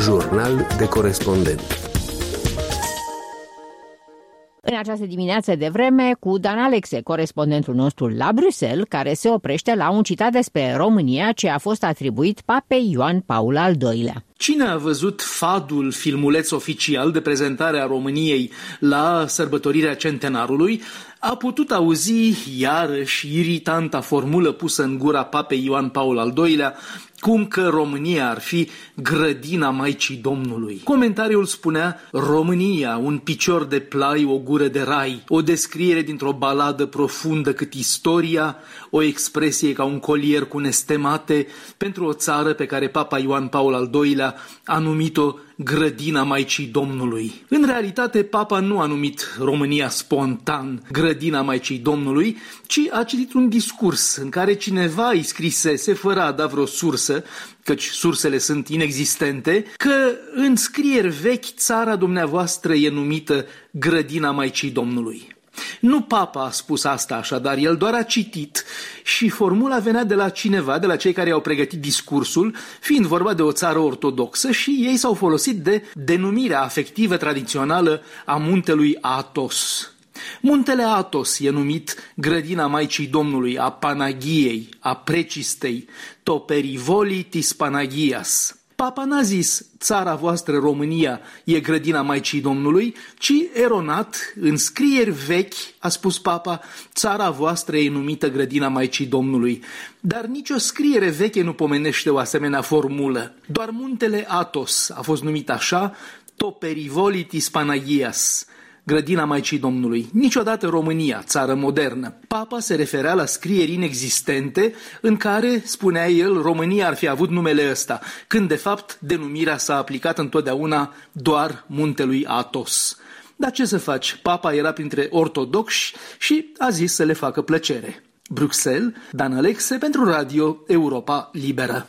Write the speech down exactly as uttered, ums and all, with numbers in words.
Jurnal de corespondent. În această dimineață de vreme cu Dan Alexe, corespondentul nostru la Bruxelles, care se oprește la un citat despre România ce a fost atribuit Papei Ioan Paul al doilea. Cine a văzut fadul filmuleț oficial de prezentare a României la sărbătorirea centenarului a putut auzi iarăși iritanta formulă pusă în gura Papei Ioan Paul al doilea, cum că România ar fi grădina Maicii Domnului. Comentariul spunea: România, un picior de plai, o gură de rai, o descriere dintr-o baladă profundă cât istoria, o expresie ca un colier cu nestemate pentru o țară pe care Papa Ioan Paul al doilea a numit-o grădina Maicii Domnului. În realitate, Papa nu a numit România spontan grădina Maicii Domnului, ci a citit un discurs în care cineva îi scrisese, fără a da vreo sursă, căci sursele sunt inexistente, că în scrieri vechi țara dumneavoastră e numită grădina Maicii Domnului. Nu Papa a spus asta așadar, el doar a citit și formula venea de la cineva, de la cei care au pregătit discursul, fiind vorba de o țară ortodoxă, și ei s-au folosit de denumirea afectivă tradițională a muntelui Athos. Muntele Athos e numit grădina Maicii Domnului, a Panagiei, a Precistei, to perivolitis Panagias. Papa n-a zis țara voastră România e grădina Maicii Domnului, ci eronat, în scrieri vechi, a spus Papa, țara voastră e numită grădina Maicii Domnului. Dar nicio scriere veche nu pomenește o asemenea formulă. Doar muntele Athos a fost numit așa, to perivolitis Panagias, grădina Maicii Domnului. Niciodată România, țară modernă. Papa se referea la scrieri inexistente în care, spunea el, România ar fi avut numele ăsta, când de fapt denumirea s-a aplicat întotdeauna doar muntelui Athos. Dar ce să faci? Papa era printre ortodoxi și a zis să le facă plăcere. Bruxelles, Dan Alexe pentru Radio Europa Liberă.